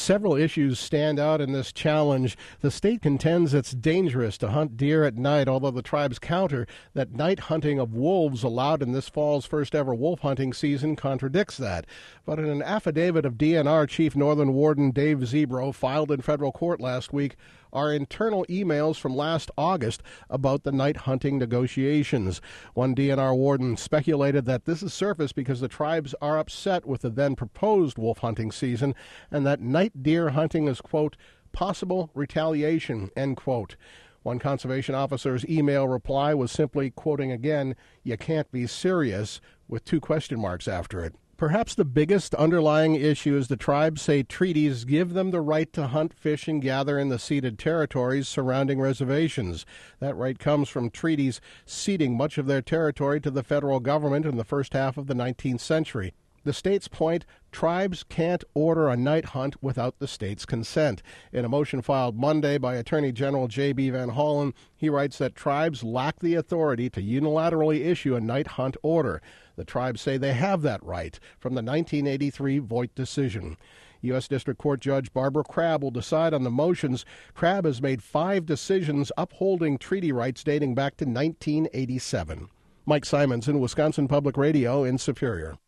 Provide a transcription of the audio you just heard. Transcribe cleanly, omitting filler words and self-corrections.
Several issues stand out in this challenge. The state contends it's dangerous to hunt deer at night, although the tribes counter that night hunting of wolves allowed in this fall's first ever wolf hunting season contradicts that. But in an affidavit of DNR Chief Northern Warden Dave Zebro filed in federal court last week are internal emails from last August about the night hunting negotiations. One DNR warden speculated that this is surfaced because the tribes are upset with the then proposed wolf hunting season and that night deer hunting is, quote, possible retaliation, end quote. One conservation officer's email reply was simply quoting again, "You can't be serious," with 2 question marks after it. Perhaps the biggest underlying issue is the tribes say treaties give them the right to hunt, fish, and gather in the ceded territories surrounding reservations. That right comes from treaties ceding much of their territory to the federal government in the first half of the 19th century. The state's point, tribes can't order a night hunt without the state's consent. In a motion filed Monday by Attorney General J.B. Van Hollen, he writes that tribes lack the authority to unilaterally issue a night hunt order. The tribes say they have that right from the 1983 Voigt decision. U.S. District Court Judge Barbara Crabb will decide on the motions. Crabb has made 5 decisions upholding treaty rights dating back to 1987. Mike Simonson, Wisconsin Public Radio in Superior.